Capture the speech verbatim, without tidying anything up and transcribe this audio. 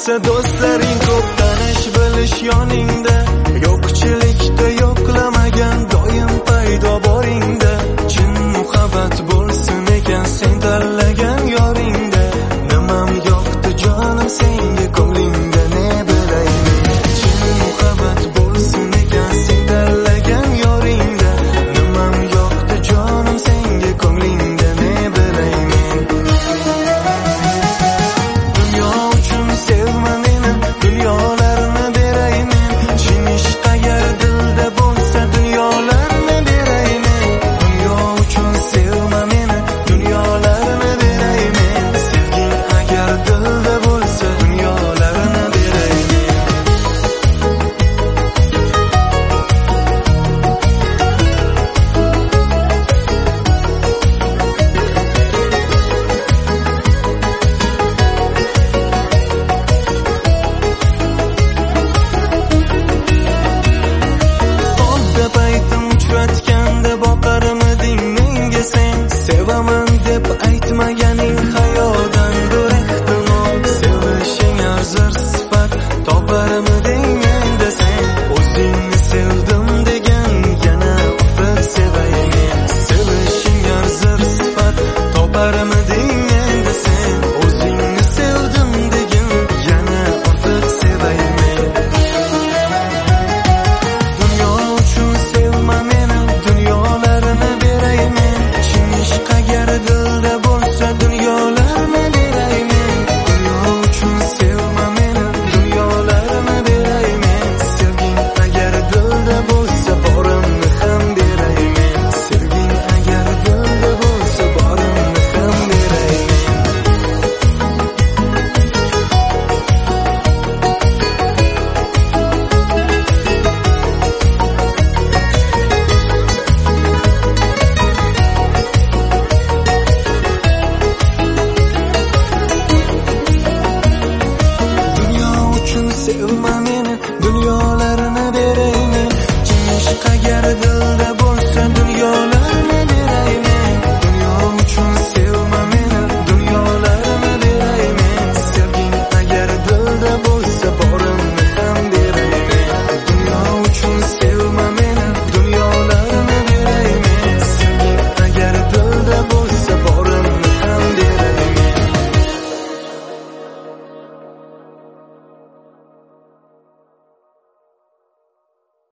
bo'lsa do'stlaring ko'p, tanish bilish yoningda, yo'qchilikda yo'qlamagan doim paydo boringda. Chin muhabbat bo'lsin ekan sen tanlagan yoringda, nimam yo'qdi jonim senga ko'nglingda ne bilaymen. Chin muhabbat bo'lsin ekan sen tanlagan yoringda, nimam yo'qdi jonim senga ko'nglingda ne bilaymen. Dunyo uchun sevma meni, dunyolarni beraymen. Chin ishq agar dilda bo'lsa dunyolarni beraymen. Dunyo uchun sevma meni, dunyolarni beraymen. Sevging agar dilda bo'lsa dunyolarni beraymen. Odda paytim uchratganda boqarmiding menga sen? Sevaman deb aytmaganing hayodan bir ehtimol. Sevishing arzir sifat toparmiding menda sen? O'zingni sevdim degan yana o'tib sevaymen. Sevishing arzir sifat toparmiding